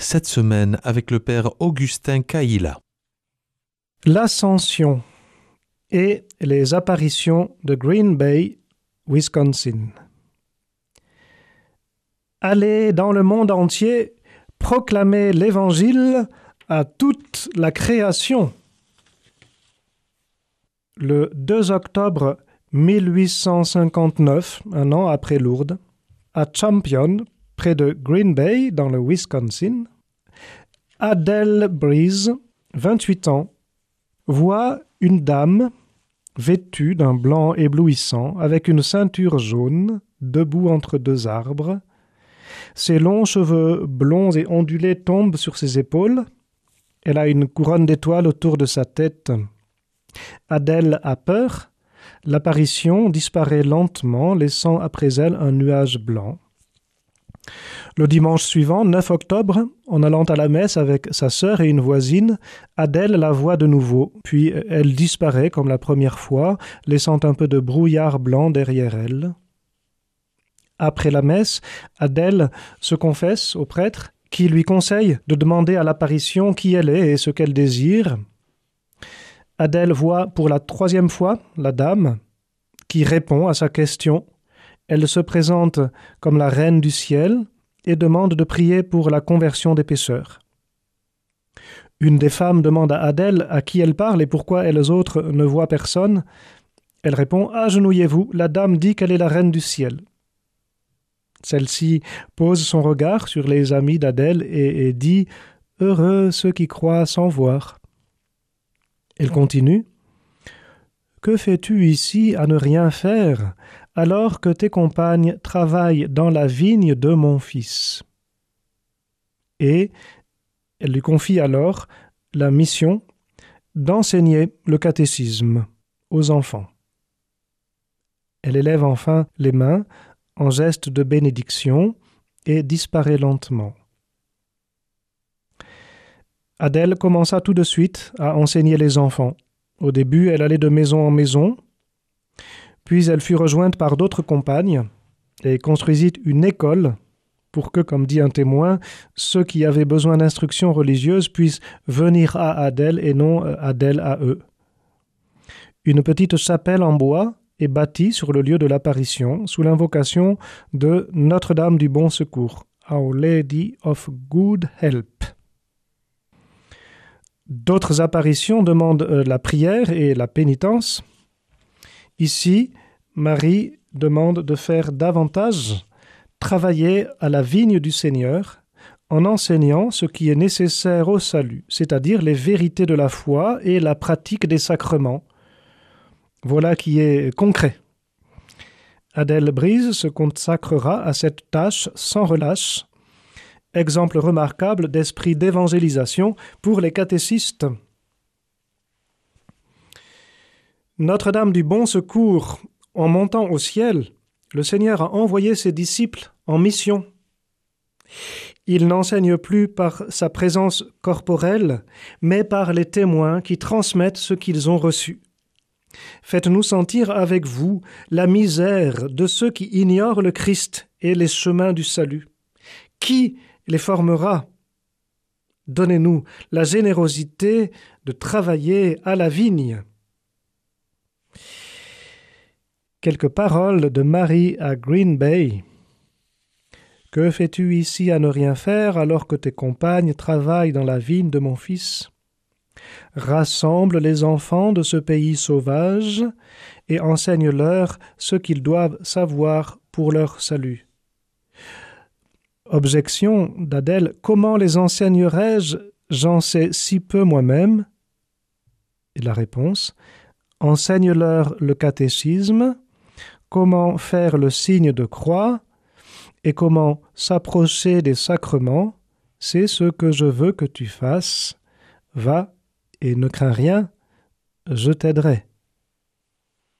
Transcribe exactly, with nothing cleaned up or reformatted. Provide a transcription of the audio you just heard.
cette semaine avec le père Augustin Caïla. L'Ascension et les apparitions de Green Bay, Wisconsin. Allez dans le monde entier proclamer l'Évangile à toute la création. Le deux octobre mille huit cent cinquante-neuf, un an après Lourdes, à Champion, près de Green Bay, dans le Wisconsin, Adele Breeze, vingt-huit ans, voit une dame vêtue d'un blanc éblouissant avec une ceinture jaune, debout entre deux arbres. Ses longs cheveux blonds et ondulés tombent sur ses épaules. Elle a une couronne d'étoiles autour de sa tête. Adèle a peur. L'apparition disparaît lentement, laissant après elle un nuage blanc. Le dimanche suivant, neuf octobre, en allant à la messe avec sa sœur et une voisine, Adèle la voit de nouveau, puis elle disparaît comme la première fois, laissant un peu de brouillard blanc derrière elle. Après la messe, Adèle se confesse au prêtre, qui lui conseille de demander à l'apparition qui elle est et ce qu'elle désire. Adèle voit pour la troisième fois la dame, qui répond à sa question. Elle se présente comme la reine du ciel et demande de prier pour la conversion des pécheurs. Une des femmes demande à Adèle à qui elle parle et pourquoi elles autres ne voient personne. Elle répond « Agenouillez-vous, la dame dit qu'elle est la reine du ciel ». Celle-ci pose son regard sur les amis d'Adèle et, et dit « Heureux ceux qui croient sans voir ». Elle continue « Que fais-tu ici à ne rien faire alors que tes compagnes travaillent dans la vigne de mon fils ?» Et elle lui confie alors la mission d'enseigner le catéchisme aux enfants. Elle élève enfin les mains en geste de bénédiction et disparaît lentement. Adèle commença tout de suite à enseigner les enfants. Au début, elle allait de maison en maison, puis elle fut rejointe par d'autres compagnes et construisit une école pour que, comme dit un témoin, ceux qui avaient besoin d'instruction religieuse puissent venir à Adèle et non Adèle à eux. Une petite chapelle en bois est bâtie sur le lieu de l'apparition sous l'invocation de Notre-Dame du Bon Secours, Our Lady of Good Help. D'autres apparitions demandent la prière et la pénitence. Ici, Marie demande de faire davantage travailler à la vigne du Seigneur en enseignant ce qui est nécessaire au salut, c'est-à-dire les vérités de la foi et la pratique des sacrements. Voilà qui est concret. Adèle Breeze se consacrera à cette tâche sans relâche, exemple remarquable d'esprit d'évangélisation pour les catéchistes. Notre-Dame du Bon Secours, en montant au ciel, le Seigneur a envoyé ses disciples en mission. Il n'enseigne plus par sa présence corporelle, mais par les témoins qui transmettent ce qu'ils ont reçu. Faites-nous sentir avec vous la misère de ceux qui ignorent le Christ et les chemins du salut. Qui les formera? Donnez-nous la générosité de travailler à la vigne. Quelques paroles de Marie à Green Bay. Que fais-tu ici à ne rien faire alors que tes compagnes travaillent dans la vigne de mon fils? Rassemble les enfants de ce pays sauvage et enseigne-leur ce qu'ils doivent savoir pour leur salut. Objection d'Adèle, comment les enseignerai-je? J'en sais si peu moi-même. Et la réponse, enseigne-leur le catéchisme, comment faire le signe de croix et comment s'approcher des sacrements, c'est ce que je veux que tu fasses. Va et ne crains rien, je t'aiderai.